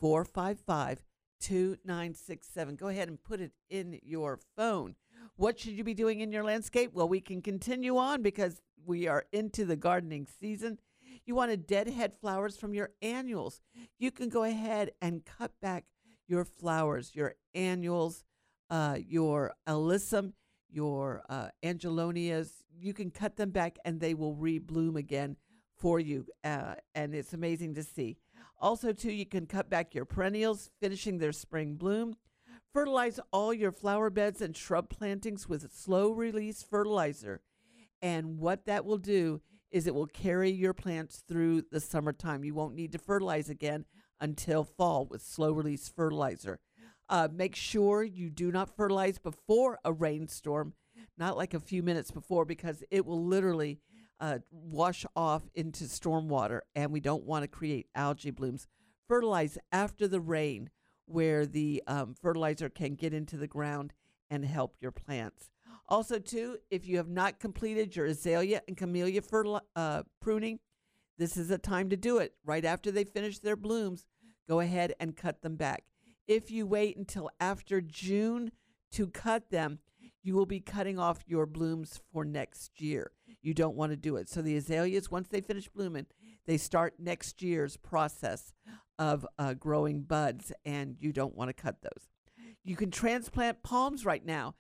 Speaker 1: 455-2967. Go ahead and put it in your phone. What should you be doing in your landscape? Well, we can continue on because we are into the gardening season. You want to deadhead flowers from your annuals. You can go ahead and cut back your flowers, your annuals, your alyssum, your angelonias. You can cut them back and they will rebloom again for you. And it's amazing to see. Also, too, you can cut back your perennials, finishing their spring bloom. Fertilize all your flower beds and shrub plantings with slow-release fertilizer. And what that will do is it will carry your plants through the summertime. You won't need to fertilize again until fall with slow-release fertilizer. Make sure you do not fertilize before a rainstorm, not like a few minutes before, because it will literally wash off into storm water, and we don't want to create algae blooms. Fertilize after the rain, where the fertilizer can get into the ground and help your plants. Also, too, if you have not completed your azalea and camellia pruning, this is a time to do it. Right after they finish their blooms, go ahead and cut them back. If you wait until after June to cut them, you will be cutting off your blooms for next year. You don't want to do it. So the azaleas, once they finish blooming, they start next year's process of growing buds, and you don't want to cut those. You can transplant palms right now,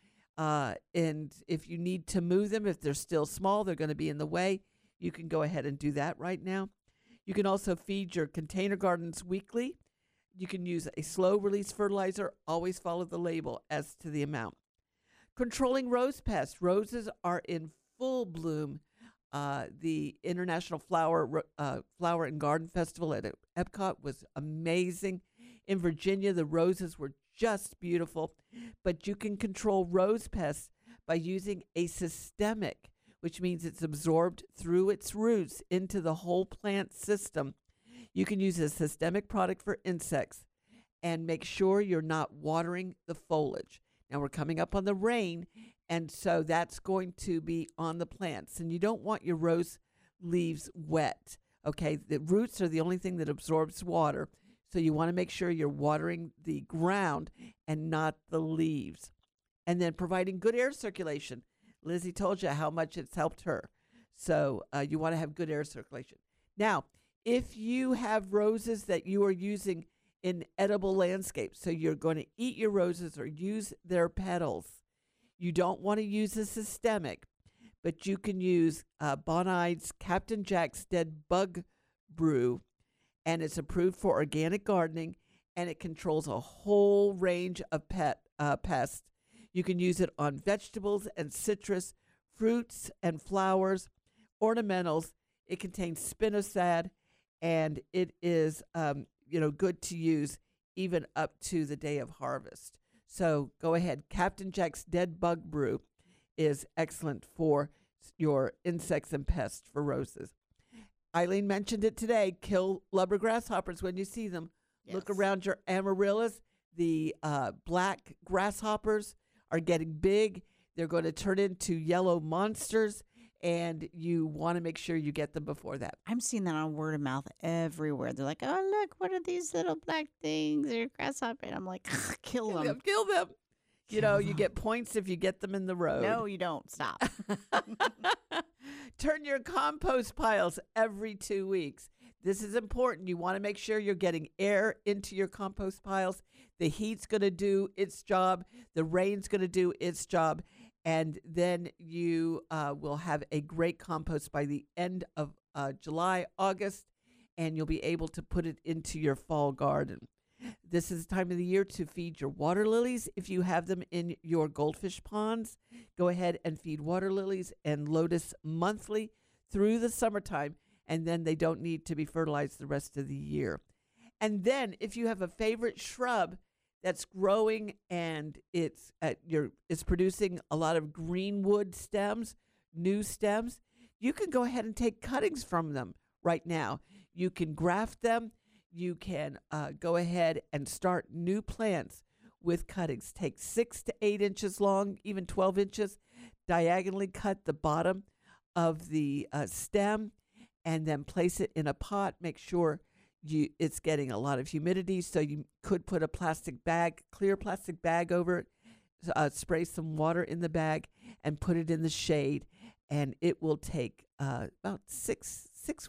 Speaker 1: and if you need to move them, if they're still small, they're going to be in the way, you can go ahead and do that right now. You can also feed your container gardens weekly. You can use a slow-release fertilizer. Always follow the label as to the amount. Controlling rose pests. Roses are in full bloom. The International Flower and Garden Festival at Epcot was amazing. In Virginia, the roses were just beautiful. But you can control rose pests by using a systemic, which means it's absorbed through its roots into the whole plant system. You can use a systemic product for insects and make sure you're not watering the foliage. Now we're coming up on the rain, and so that's going to be on the plants. And you don't want your rose leaves wet, okay? The roots are the only thing that absorbs water, so you want to make sure you're watering the ground and not the leaves. And then providing good air circulation. Lizzie told you how much it's helped her. So you want to have good air circulation. Now, if you have roses that you are using in edible landscapes, so you're going to eat your roses or use their petals, you don't want to use a systemic, but you can use Bonnide's Captain Jack's Dead Bug Brew, and it's approved for organic gardening, and it controls a whole range of pests. You can use it on vegetables and citrus, fruits and flowers, ornamentals. It contains spinosad, and it is, good to use even up to the day of harvest. So go ahead. Captain Jack's Dead Bug Brew is excellent for your insects and pests for roses. Eileen mentioned it today. Kill lubber grasshoppers when you see them.
Speaker 2: Yes.
Speaker 1: Look around your amaryllis. The black grasshoppers are getting big. They're going to turn into yellow monsters, and you want to make sure you get them before that.
Speaker 2: I'm seeing that on word of mouth everywhere. They're like, oh, look, what are these little black things? They're grasshopper. And I'm like, kill them.
Speaker 1: Kill them. You get points if you get them in the road.
Speaker 2: No, you don't. Stop.
Speaker 1: Turn your compost piles every 2 weeks. This is important. You want to make sure you're getting air into your compost piles. The heat's going to do its job. The rain's going to do its job. And then you will have a great compost by the end of July, August, and you'll be able to put it into your fall garden. This is the time of the year to feed your water lilies. If you have them in your goldfish ponds, go ahead and feed water lilies and lotus monthly through the summertime, and then they don't need to be fertilized the rest of the year. And then if you have a favorite shrub that's growing and it's producing a lot of greenwood stems, new stems, you can go ahead and take cuttings from them right now. You can graft them. You can go ahead and start new plants with cuttings. Take 6 to 8 inches long, even 12 inches, diagonally cut the bottom of the stem, and then place it in a pot. Make sure it's getting a lot of humidity, so you could put a clear plastic bag over it, spray some water in the bag, and put it in the shade. And it will take about 6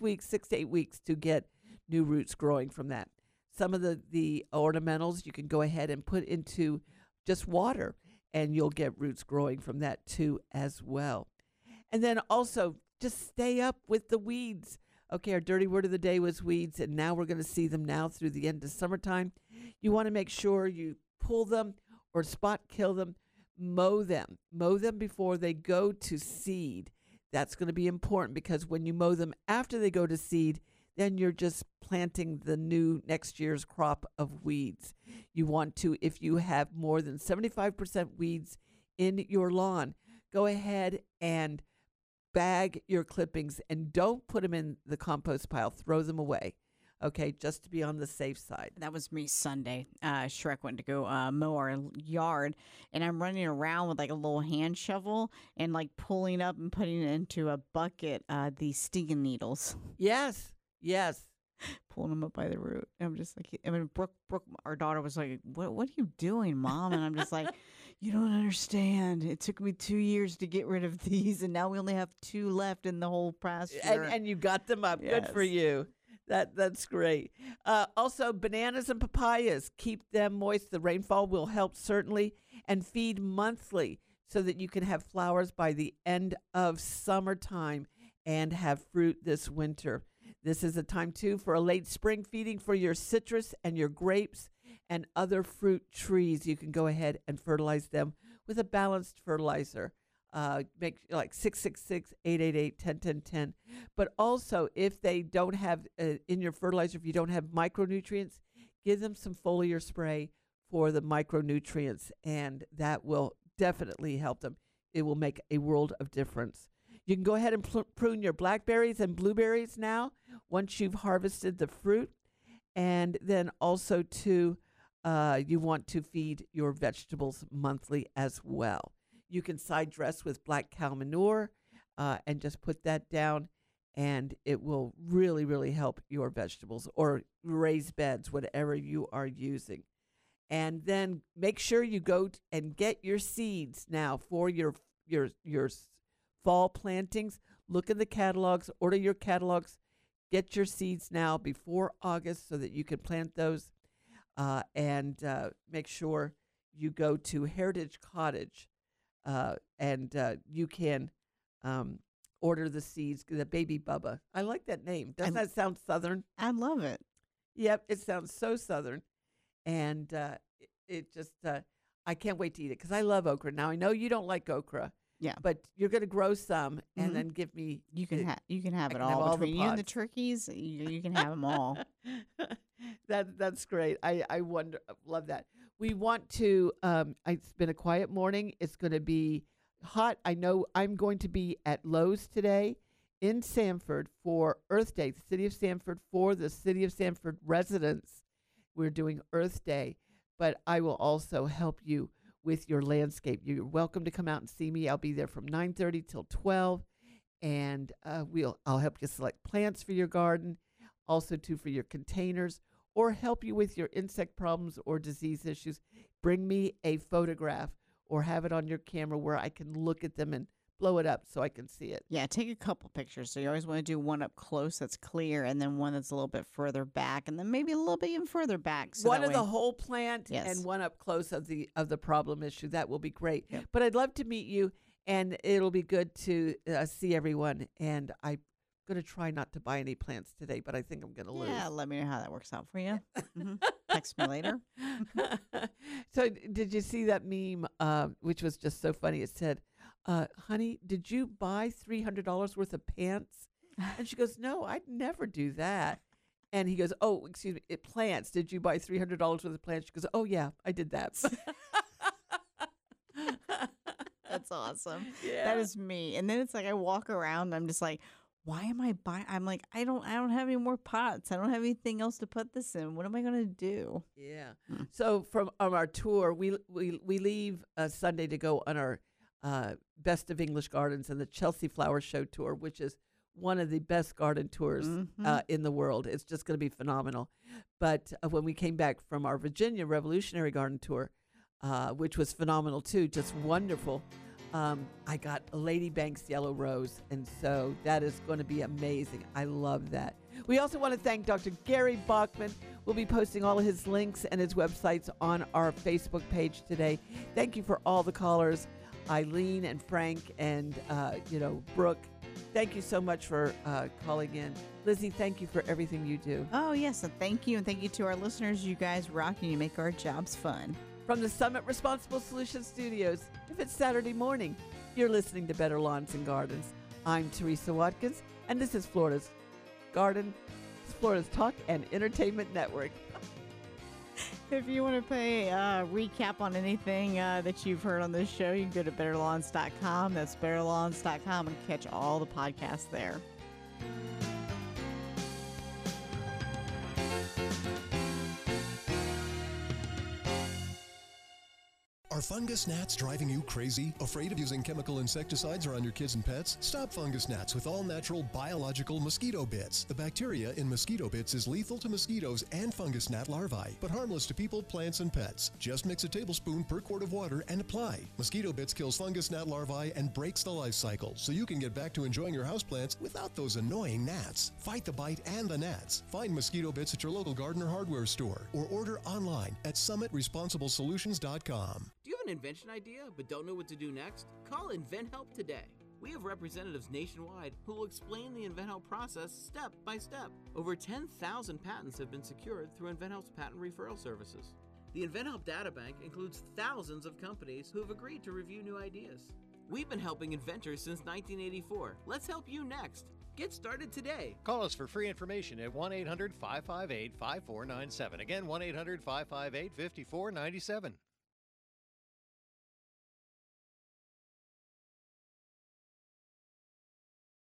Speaker 1: to 8 weeks to get new roots growing from that. Some of the ornamentals you can go ahead and put into just water, and you'll get roots growing from that too as well. And then also just stay up with the weeds. Okay, our dirty word of the day was weeds, and now we're going to see them now through the end of summertime. You want to make sure you pull them or spot kill them, mow them before they go to seed. That's going to be important, because when you mow them after they go to seed, then you're just planting the new next year's crop of weeds. You want to, if you have more than 75% weeds in your lawn, go ahead and bag your clippings and don't put them in the compost pile. Throw them away, okay, just to be on the safe side.
Speaker 2: That was me Sunday. Shrek went to go mow our yard, and I'm running around with like a little hand shovel and like pulling up and putting it into a bucket these stinging needles.
Speaker 1: Yes.
Speaker 2: Pulling them up by the root. I'm just like, Brooke, our daughter was like, what are you doing, Mom? And I'm just like, you don't understand. It took me 2 years to get rid of these, and now we only have 2 left in the whole pasture.
Speaker 1: And you got them up.
Speaker 2: Yes.
Speaker 1: Good for you. That's great. Also, bananas and papayas, keep them moist. The rainfall will help certainly. And feed monthly so that you can have flowers by the end of summertime and have fruit this winter. This is a time, too, for a late spring feeding for your citrus and your grapes and other fruit trees. You can go ahead and fertilize them with a balanced fertilizer. Make like 666-888-101010. But also, if they don't have in your fertilizer, if you don't have micronutrients, give them some foliar spray for the micronutrients, and that will definitely help them. It will make a world of difference. You can go ahead and prune your blackberries and blueberries now once you've harvested the fruit. And then also, too, you want to feed your vegetables monthly as well. You can side dress with black cow manure and just put that down, and it will really, really help your vegetables, or raised beds, whatever you are using. And then make sure you go and get your seeds now for your fall plantings. Look in the catalogs, order your catalogs, get your seeds now before August so that you can plant those, and make sure you go to Heritage Cottage, and you can order the seeds, the Baby Bubba. I like that name. Doesn't that sound Southern?
Speaker 2: I love it.
Speaker 1: Yep, it sounds so Southern, and it just, I can't wait to eat it because I love okra. Now, I know you don't like okra.
Speaker 2: Yeah.
Speaker 1: But you're going to grow some and
Speaker 2: Mhm.
Speaker 1: then give me.
Speaker 2: You can have
Speaker 1: I
Speaker 2: it
Speaker 1: can have
Speaker 2: all
Speaker 1: all the
Speaker 2: between you and the
Speaker 1: pods.
Speaker 2: turkeys. You can have them all.
Speaker 1: That's great. I love that. We want to. It's been a quiet morning. It's going to be hot. I know I'm going to be at Lowe's today in Sanford for Earth Day. The city of Sanford, for the city of Sanford residents, we're doing Earth Day. But I will also help you with your landscape. You're welcome to come out and see me. I'll be there from 9:30 till 12, and I'll help you select plants for your garden, also too for your containers, or help you with your insect problems or disease issues. Bring me a photograph or have it on your camera where I can look at them and blow it up so I can see it.
Speaker 2: Yeah, take a couple pictures. So you always want to do one up close that's clear, and then one that's a little bit further back, and then maybe a little bit even further back. So
Speaker 1: one
Speaker 2: that
Speaker 1: of the
Speaker 2: way-
Speaker 1: whole plant
Speaker 2: Yes.
Speaker 1: and one up close of the problem issue. That will be great. But I'd love to meet you, and it'll be good to see everyone. And I'm going to try not to buy any plants today, but I think I'm going to lose.
Speaker 2: Yeah, let me know how that works out for you. Text me later.
Speaker 1: So did you see that meme, which was just so funny? It said, honey, did you buy $300 worth of pants? And she goes, no, I'd never do that. And he goes, oh, excuse me, plants. Did you buy $300 worth of plants? She goes, oh, yeah, I did that.
Speaker 2: That's awesome.
Speaker 1: Yeah.
Speaker 2: That is me. And then it's like I walk around, I'm just like, why am I buying? I'm like, I don't have any more pots. I don't have anything else to put this in. What am I going to do?
Speaker 1: Yeah. So from on our tour, we leave Sunday to go on our Best of English Gardens and the Chelsea Flower Show tour, which is one of the best garden tours in the world. It's just going to be phenomenal. But when we came back from our Virginia Revolutionary Garden tour, which was phenomenal too, just wonderful, I got a Lady Banks yellow rose, and so that is going to be amazing. I love that. We also want to thank Dr. Gary Bachman. We'll be posting all of his links and his websites on our Facebook page today. Thank you for all the callers, Eileen and Frank and Brooke. Thank you so much for calling in. Lizzie, thank you for everything you do.
Speaker 2: Oh, yes. And thank you. And thank you to our listeners. You guys rock and you make our jobs fun.
Speaker 1: From the Summit Responsible Solutions Studios, if it's Saturday morning, you're listening to Better Lawns and Gardens. I'm Teresa Watkins, and this is Florida's Talk and Entertainment Network.
Speaker 2: If you want to play a recap on anything that you've heard on this show, you can go to betterlawns.com. That's betterlawns.com and catch all the podcasts there.
Speaker 4: Are fungus gnats driving you crazy? Afraid of using chemical insecticides around your kids and pets? Stop fungus gnats with all-natural biological mosquito bits. The bacteria in mosquito bits is lethal to mosquitoes and fungus gnat larvae, but harmless to people, plants, and pets. Just mix a tablespoon per quart of water and apply. Mosquito bits kills fungus gnat larvae and breaks the life cycle, so you can get back to enjoying your houseplants without those annoying gnats. Fight the bite and the gnats. Find mosquito bits at your local garden or hardware store, or order online at summitresponsiblesolutions.com.
Speaker 11: Do you have an invention idea but don't know what to do next? Call InventHelp today. We have representatives nationwide who will explain the InventHelp process step by step. Over 10,000 patents have been secured through InventHelp's patent referral services. The InventHelp databank includes thousands of companies who have agreed to review new ideas. We've been helping inventors since 1984. Let's help you next. Get started today.
Speaker 17: Call us for free information at 1-800-558-5497. Again, 1-800-558-5497.